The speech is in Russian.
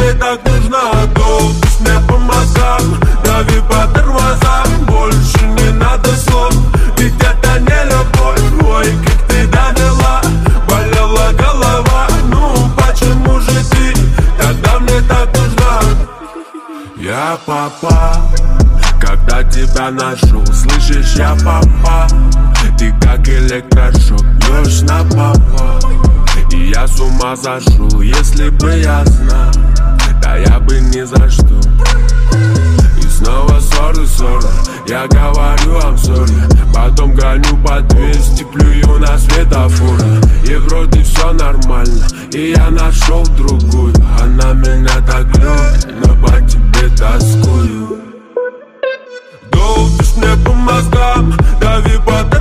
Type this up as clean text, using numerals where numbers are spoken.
мне так нужна. Долбишь мне по мозгам, дави по тормозам. Больше не надо слов, ведь это не любовь. Ой, как ты довела, болела голова. Ну почему же ты тогда мне так нужна? Я папа, когда тебя нашел, слышишь, я папа. Ты как электрошок, бьешь на папа. И я с ума сошел, если бы я знал, да я бы ни за что. И снова ссоры, я говорю I'm sorry. Потом гоню по 200, плюю на светофоры. И вроде все нормально, и я нашел другую. Она меня так любит, но по тебе тоскую. Долбишь мне по мозгам, дави по